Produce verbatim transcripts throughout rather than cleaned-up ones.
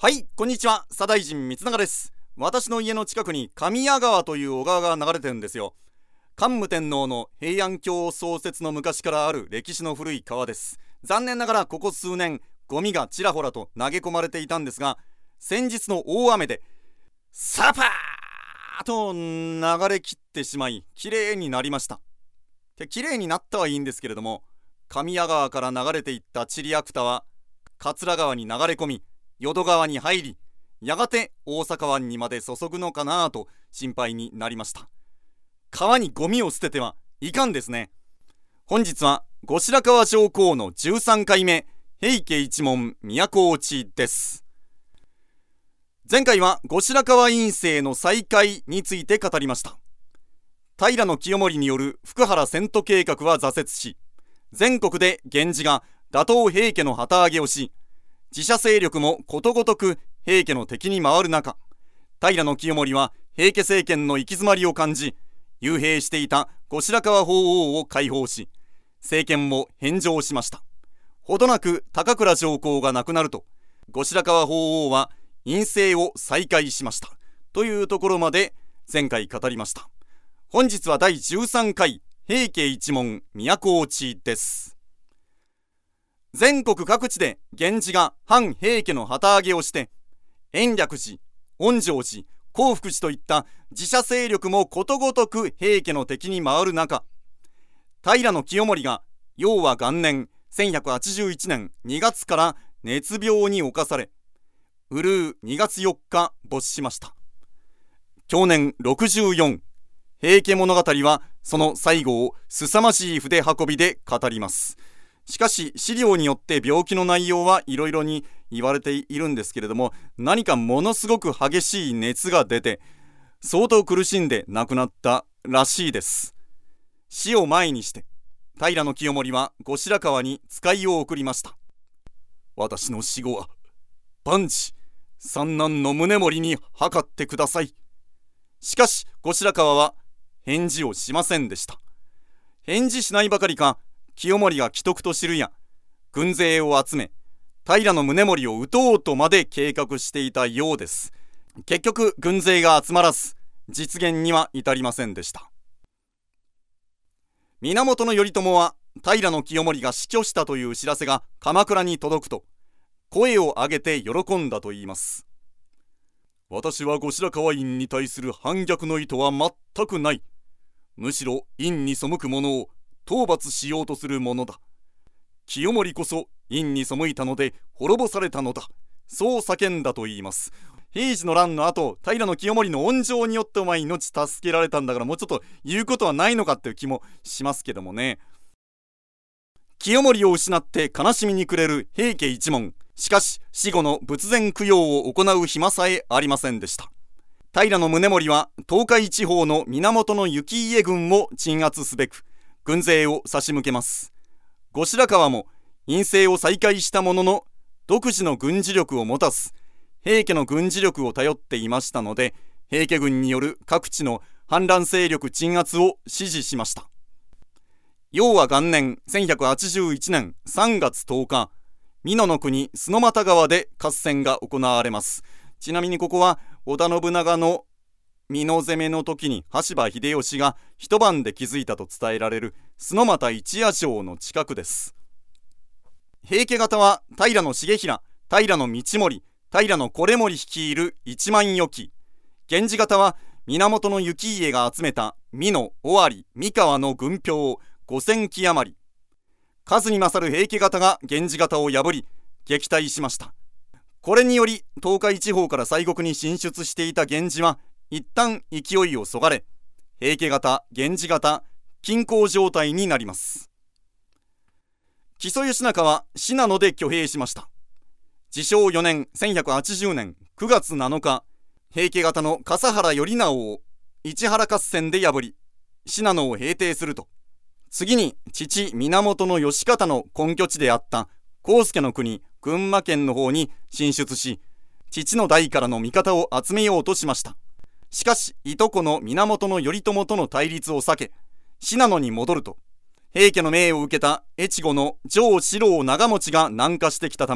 はい、こんにちは。左大臣光永です。私の家の近くに神谷川という小川が流れてるんですよ。桓武天皇の平安京創設の昔からある歴史の古い川です。残念ながらここ数年ゴミがちらほらと投げ込まれていたんですが、先日の大雨でサパーと流れきってしまい、きれいになりました。で、きれいになったはいいんですけれども、神谷川から流れていったチリアクタは桂川に流れ込み、淀川に入り、やがて大阪湾にまで注ぐのかなと心配になりました。川にゴミを捨ててはいかんですね。本日は後白河上皇のじゅうさんかいめ平家一門都落ちです。前回は後白河院政の再開について語りました。平清盛による福原遷都計画は挫折し、全国で源氏が打倒平家の旗揚げをし、自社勢力もことごとく平家の敵に回る中、平清盛は平家政権の行き詰まりを感じ、幽閉していた後白河法皇を解放し、政権を返上しました。ほどなく高倉上皇が亡くなると、後白河法皇は院政を再開しましたというところまで前回語りました。本日はだいじゅうさんかい平家一門都落ちです。全国各地で源氏が反平家の旗揚げをして、延暦寺、恩城寺、興福寺といった自社勢力もことごとく平家の敵に回る中、平清盛が永和元年せんひゃくはちじゅういちねんにがつから熱病に侵され、うるうにがつよっか没しました。享年ろくじゅうよん。平家物語はその最後を凄まじい筆運びで語ります。しかし資料によって病気の内容はいろいろに言われているんですけれども、何かものすごく激しい熱が出て相当苦しんで亡くなったらしいです。死を前にして平清盛は後白河に使いを送りました。私の死後は万事三男の宗盛に諮ってください。しかし後白河は返事をしませんでした。返事しないばかりか、清盛が危篤と知るや軍勢を集め、平宗盛を討とうとまで計画していたようです。結局軍勢が集まらず、実現には至りませんでした。源頼朝は平清盛が死去したという知らせが鎌倉に届くと、声を上げて喜んだといいます。私は後白河院に対する反逆の意図は全くない。むしろ院に背く者を討伐しようとするものだ。清盛こそ院に背いたので滅ぼされたのだ。そう叫んだと言います。平治の乱の後、平清盛の恩情によってお前命助けられたんだから、もうちょっと言うことはないのかっていう気もしますけどもね。清盛を失って悲しみに暮れる平家一門。しかし死後の仏前供養を行う暇さえありませんでした。平宗盛は東海地方の源行家軍を鎮圧すべく軍勢を差し向けます。後白河も院政を再開したものの、独自の軍事力を持たず平家の軍事力を頼っていましたので、平家軍による各地の反乱勢力鎮圧を指示しました。永和元年せんひゃくはちじゅういちねんさんがつとおか、美濃の国須ノ俣川で合戦が行われます。ちなみにここは織田信長の美濃攻めの時に羽柴秀吉が一晩で築いたと伝えられる須ノ俣一夜城の近くです。平家方は平重衡、平道盛、平維盛率いる一万余騎、源氏方は源行家が集めた美濃、尾張、三河の軍兵ごせんき余り、数に勝る平家方が源氏方を破り撃退しました。これにより東海地方から西国に進出していた源氏は一旦勢いをそがれ、平家方、源氏方、均衡状態になります。木曽義仲は信濃で挙兵しました。治承よねんせんひゃくはちじゅうねんくがつなのか、平家方の笠原頼直を市原合戦で破り信濃を平定すると、次に父源義賢の根拠地であった高助の国群馬県の方に進出し、父の代からの味方を集めようとしました。しかしいとこの源頼朝との対立を避け、信濃に戻ると、平家の命を受けた越後の上四郎長持が南下してきたため、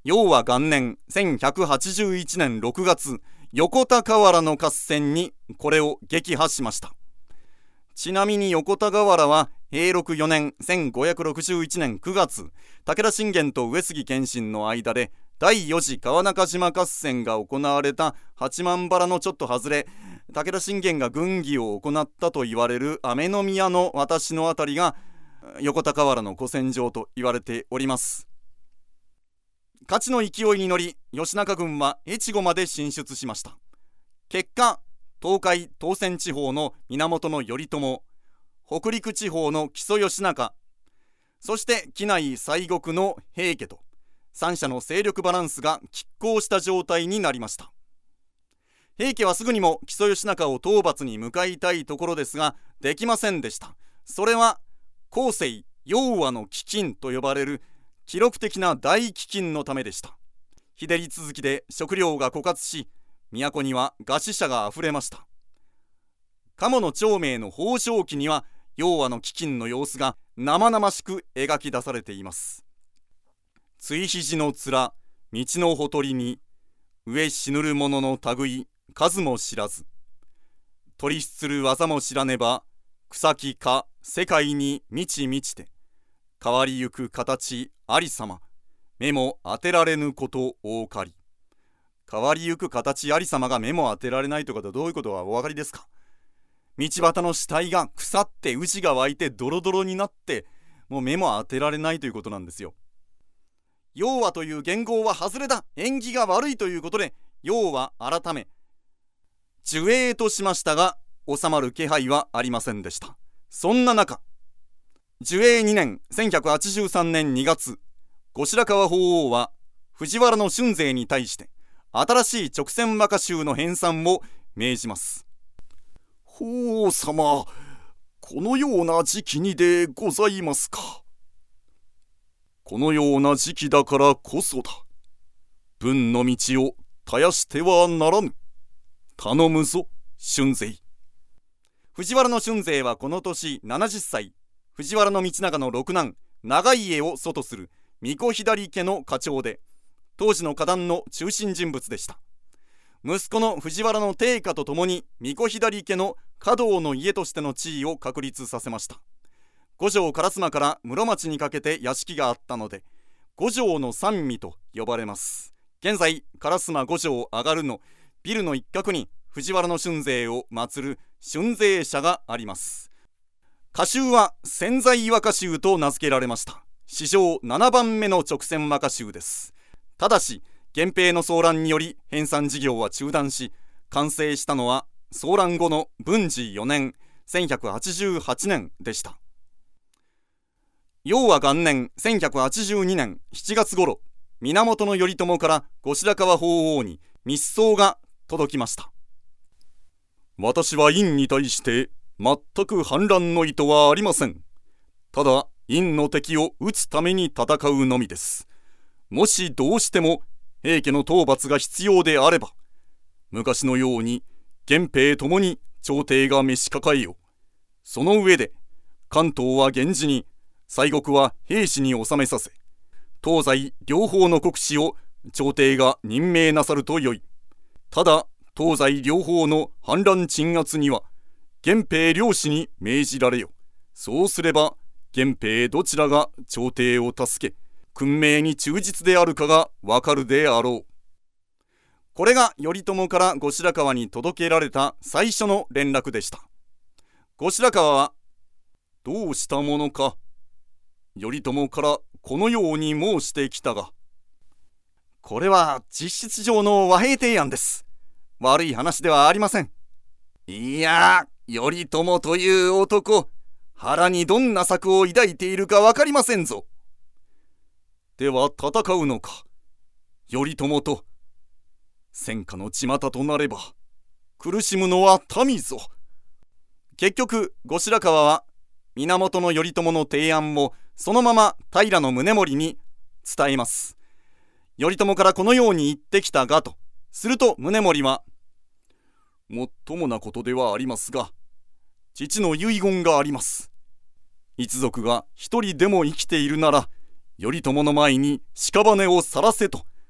陽和元年せんひゃくはちじゅういちねんろくがつ、横田河原の合戦にこれを撃破しました。ちなみに横田河原は永禄よねんせんごひゃくろくじゅういちねんくがつ、武田信玄と上杉謙信の間でだいよ次川中島合戦が行われた八幡原のちょっと外れ、武田信玄が軍議を行ったと言われる雨宮の私のあたりが横田河原の古戦場と言われております。勝ちの勢いに乗り、義仲軍は越後まで進出しました。結果、東海東泉地方の源頼朝、北陸地方の木曽義仲、そして畿内西国の平家と三者の勢力バランスが拮抗した状態になりました。平家はすぐにも木曽義仲を討伐に向かいたいところですが、できませんでした。それは後世陽和の飢饉と呼ばれる記録的な大飢饉のためでした。日照り続きで食料が枯渇し、都には餓死者があふれました。鴨の長明の北条記には陽和の飢饉の様子が生々しく描き出されています。追肘の面、道のほとりに、上死ぬる者の類数も知らず、取りする技も知らねば、草木か世界に満ち満ちて、変わりゆく形ありさま、目も当てられぬことおかり。変わりゆく形ありさまが目も当てられないということはどういうことかお分かりですか？道端の死体が腐って牛が湧いてドロドロになって、もう目も当てられないということなんですよ。陽和という元号は外れだ、縁起が悪いということで陽和改め寿永としましたが、収まる気配はありませんでした。そんな中、寿永にねんせんひゃくはちじゅうさんねんにがつ、後白河法皇は藤原の俊勢に対して新しい直線和歌集の編纂を命じます。法皇様、このような時期にでございますか。このような時期だからこそだ。文の道を絶やしてはならぬ。頼むぞ、俊勢。藤原の俊勢はこの年ななじゅっさい、藤原道長の六男長家を祖とする巫女左家の家長で、当時の歌壇の中心人物でした。息子の藤原の定家とともに巫女左家の華道の家としての地位を確立させました。五条烏丸から室町にかけて屋敷があったので、五条の三味と呼ばれます。現在烏丸五条上がるのビルの一角に藤原の俊勢を祀る俊勢社があります。歌集は千載和歌集と名付けられました。史上ななばんめの直線和歌集です。ただし源平の騒乱により編纂事業は中断し、完成したのは騒乱後の文治よねんせんひゃくはちじゅうはちねんでした。陽和元年せんひゃくはちじゅうにねんしちがつ頃、源頼朝から後白河法皇に密奏が届きました。私は院に対して全く反乱の意図はありません。ただ院の敵を討つために戦うのみです。もしどうしても平家の討伐が必要であれば、昔のように源平ともに朝廷が召し抱えよ。その上で関東は源氏に、西国は平氏に収めさせ、東西両方の国司を朝廷が任命なさるとよい。ただ東西両方の反乱鎮圧には源平両氏に命じられよ。そうすれば源平どちらが朝廷を助け君命に忠実であるかがわかるであろう。これが頼朝から後白河に届けられた最初の連絡でした。後白河はどうしたものか、頼朝からこのように申してきたが、これは実質上の和平提案です。悪い話ではありません。いや、頼朝という男、腹にどんな策を抱いているか分かりませんぞ。では戦うのか、頼朝と。戦火の巷となれば苦しむのは民ぞ。結局後白河は源頼朝の提案をそのまま平宗盛に伝えます。頼朝からこのように言ってきたがと。すると宗盛は、もっともなことではありますが、父の遺言があります。一族が一人でも生きているなら頼朝の前に屍を晒せと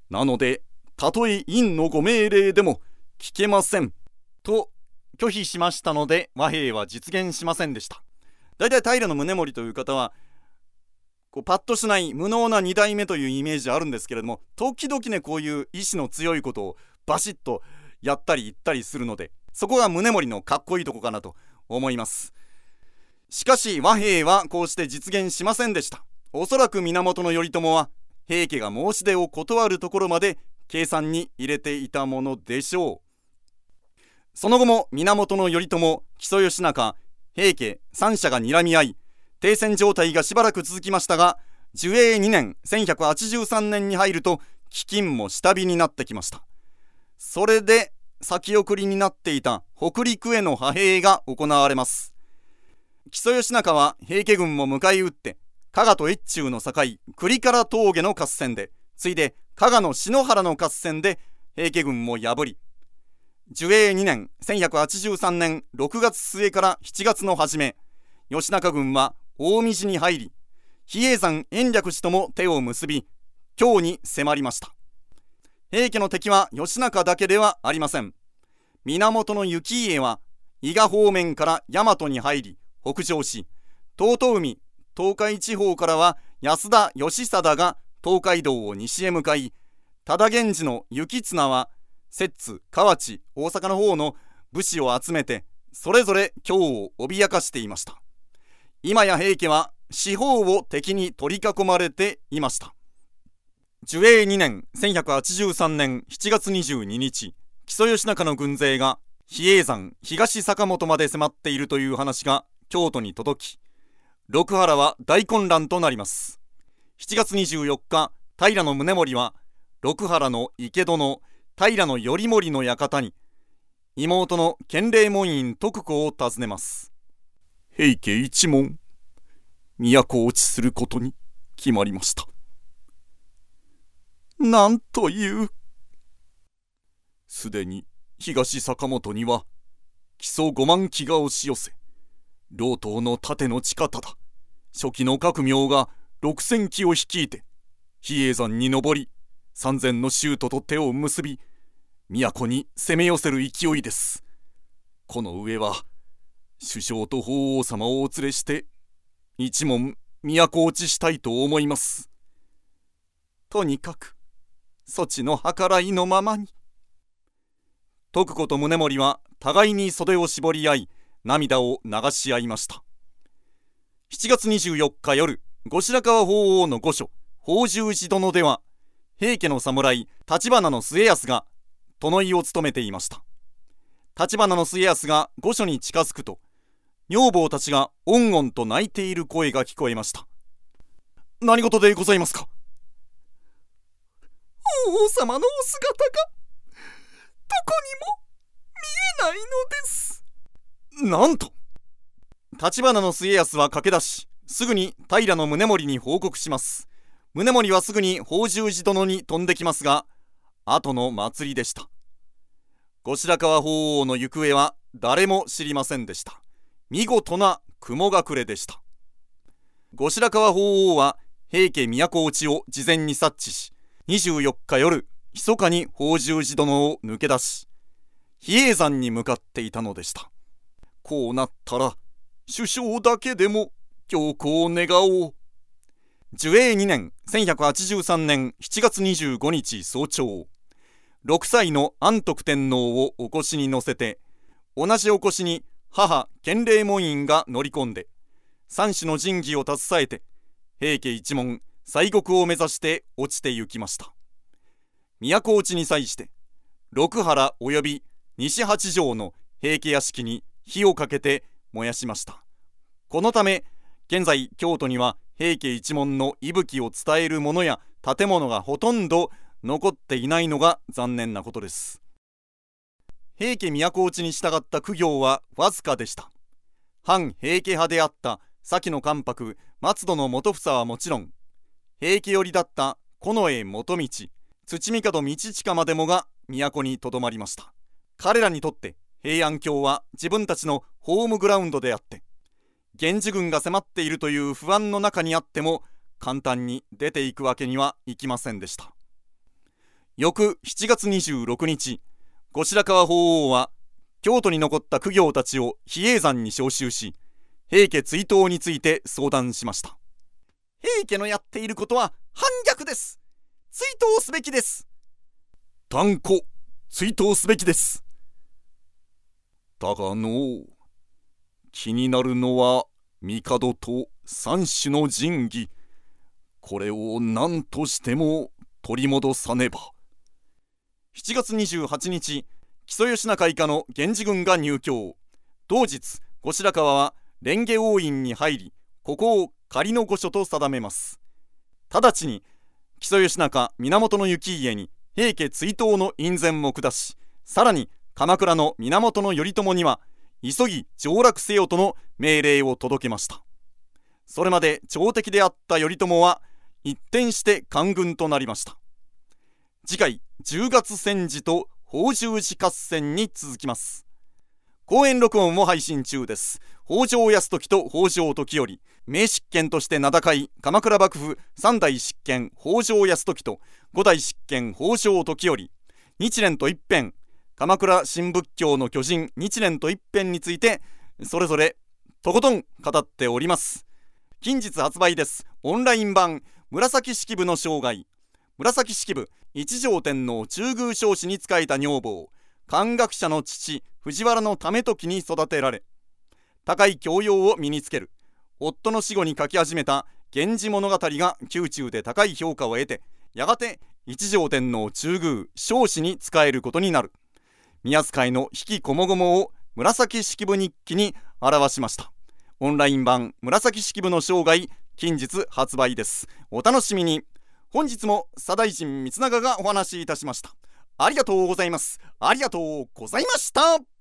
なのでたとえ院のご命令でも聞けませんと拒否しましたので、和平は実現しませんでした。だいたい平宗盛という方はこうパッとしない無能なに代目というイメージあるんですけれども、時々ねこういう意志の強いことをバシッとやったり言ったりするので、そこが宗盛のかっこいいとこかなと思います。しかし和平はこうして実現しませんでした。おそらく源頼朝は平家が申し出を断るところまで計算に入れていたものでしょう。その後も源頼朝、木曽義仲、平家三者が睨み合い、停戦状態がしばらく続きましたが、寿永にねんせんひゃくはちじゅうさんねんに入ると飢饉も下火になってきました。それで先送りになっていた北陸への派兵が行われます。木曽義仲は平家軍も迎え撃って、加賀と越中の境栗から峠の合戦で、ついで加賀の篠原の合戦で平家軍も破り、寿永にねんせんひゃくはちじゅうさんねんろくがつ末からしちがつの初め、義仲軍は大道に入り、比叡山延暦寺とも手を結び、京に迫りました。平家の敵は義仲だけではありません。源行家は伊賀方面から大和に入り北上し、遠江東海地方からは安田義貞が東海道を西へ向かい、多田源氏の行綱は摂津、河内、大阪の方の武士を集めてそれぞれ京を脅かしていました。今や平家は四方を敵に取り囲まれていました。寿永にねんせんひゃくはちじゅうさんねんしちがつにじゅうににち、木曽義仲の軍勢が比叡山東坂本まで迫っているという話が京都に届き、六原は大混乱となります。しちがつにじゅうよっか、平宗盛は六原の池殿平頼盛の館に妹の建礼門院徳子を訪ねます。平家一門、都落ちすることに決まりました。なんという。すでに東坂本には木曽五万騎が押し寄せ、老頭の盾の近田だ初期の各名が六千騎を率いて比叡山に登り、三千の衆とと手を結び都に攻め寄せる勢いです。この上は首相と法皇様をお連れして一門都落ちしたいと思います。とにかくそちの計らいのままに。徳子と宗盛は互いに袖を絞り合い涙を流し合いました。しちがつにじゅうよっか夜、後白河法皇の御所法重寺殿では平家の侍橘の末康が殿居を務めていました。橘の末康が御所に近づくと、女房たちがおんおんと泣いている声が聞こえました。何事でございますか。 法皇様のお姿がどこにも見えないのです。 なんと。橘の末康は駆け出し、すぐに平宗盛に報告します。宗盛はすぐに法重寺殿に飛んできますが、後の祭りでした。後白河法皇の行方は誰も知りませんでした。見事な雲隠れでした。後白河法皇は平家都落ちを事前に察知し、にじゅうよっか夜、密かに法重寺殿を抜け出し、比叡山に向かっていたのでした。こうなったら首相だけでも強行を願おう。寿永にねんせんひゃくはちじゅうさんねんしちがつにじゅうごにち早朝、ろくさいの安徳天皇をお越しに乗せて、同じお越しに母建礼門院が乗り込んで、三種の神器を携えて平家一門西国を目指して落ちて行きました。都落ちに際して六原及び西八条の平家屋敷に火をかけて燃やしました。このため現在京都には平家一門の息吹を伝えるものや建物がほとんど残っていないのが残念なことです。平家都落ちに従った公行はわずかでした。反平家派であった先の関白松戸の元房はもちろん、平家寄りだった近衛元道、土帝道近までもが都にとどまりました。彼らにとって平安京は自分たちのホームグラウンドであって、源氏軍が迫っているという不安の中にあっても簡単に出ていくわけにはいきませんでした。 翌しちがつにじゅうろくにち、後白河法皇は京都に残った公卿たちを比叡山に召集し、平家追討について相談しました。 平家のやっていることは反逆です。追討すべきです。 断固追討すべきです。だがのう、気になるのは帝と三種の神器、これを何としても取り戻さねば。しちがつにじゅうはちにち、木曽義仲以下の源氏軍が入京。同日、後白河は蓮華応院に入り、ここを仮の御所と定めます。直ちに木曽義仲、源行家に平家追討の院宣も下し、さらに鎌倉の源頼朝には急ぎ上洛せよとの命令を届けました。それまで朝敵であった頼朝は一転して官軍となりました。次回じゅうがつ戦時と北十字合戦に続きます。公演録音も配信中です。北条泰時と北条時頼、名執権として名高い鎌倉幕府三代執権北条泰時と五代執権北条時頼、日蓮と一辺、鎌倉新仏教の巨人日蓮と一辺についてそれぞれとことん語っております。近日発売です。オンライン版紫式部の生涯。紫式部、一条天皇中宮彰子に仕えた女房、漢学者の父藤原為時に育てられ、高い教養を身につける。夫の死後に書き始めた源氏物語が宮中で高い評価を得て、やがて一条天皇中宮彰子に仕えることになる。宮使いの引きこもごもを紫式部日記に表しました。オンライン版紫式部の生涯、近日発売です。お楽しみに。本日も左大臣光長がお話しいたしました。ありがとうございます。ありがとうございました。